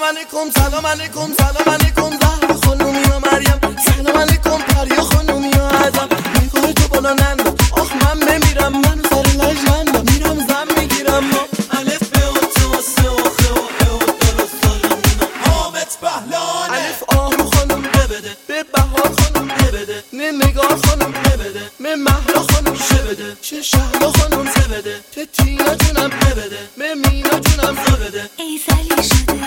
علیکم سلام علیکم سلام علیکم زهر خانومی و مریم سلام علیکم پریا خانومی و ادم نگاه تو بالا نندم آخ من بمیرم من سر لجندم میرم زن میگیرم ما الف به و تو و سه و خه و ه و دل و سالمونم حامد بهلانه الف آهو خانوم ببده به بهار خانوم ببده نه نگار خانوم ببده به مهرا خانوم شبده چه شهلا خانوم زبده چه تینا جونم ببده به مینا جونم زبده ای زلی شده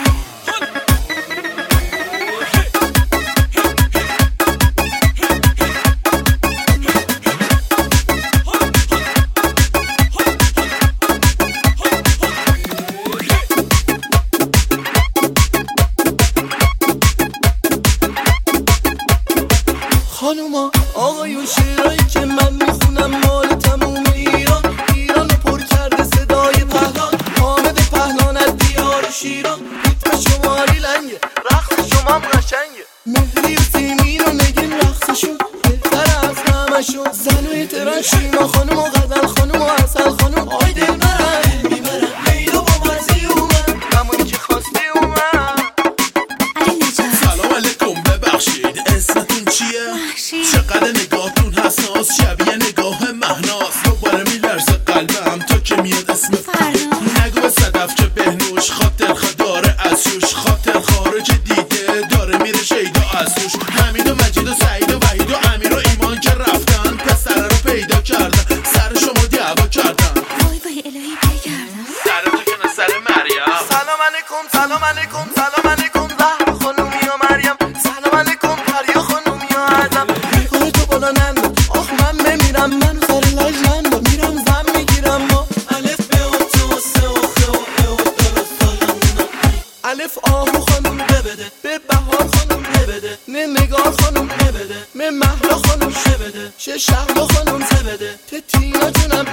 خانوما آقایون شعرهایی که من میخونم مال تموم ایران ایرانو پر کرده صدای پهلان حامد پهلان از دیار شیران ریتم شماری لنگه رقص شما هم قشنگه مهری و سیمین و نگین رقصشون بهتر از همشون زن و احترام شیما خانوم و غزل خانوم و عسل خانوم آی دل برن میبرن لیلا با مرزی اومد همونی که خواستی اومد سلام علیکم ببخشید اسمتون چیه؟ چقدر نگاهتون حساس شبیه نگاه مهناز دوباره میلرزه قلبم تا که میاد اسم نگو به صدف که بهنوش خاطر داره از شوش خاطر خارج دیده داره میره شیدا از توش حمید و مجید و سعید و وحید و امیر و ایمان که رفتن پسر رو پیدا کردن سر شما دعوا کردن وای وای الهی بگردم سر تو که نه سر مریم سلام علیکم سلام علیکم سلام علیکم زهر خانومی و مریم سلام علیکم پریا خانومی و ادم نگاه تو بالا نندم آخ من بمیرم من سر لجندم میرم زن میگیرم ما الف به و تو و سه و خه و ه و دل و سالمونم الف آهو خانوم ببده به بهار خانوم ببده نه نگار خانوم ببده به مهرا خانوم شبده چه شهلا خانوم زبده چه تینا جونم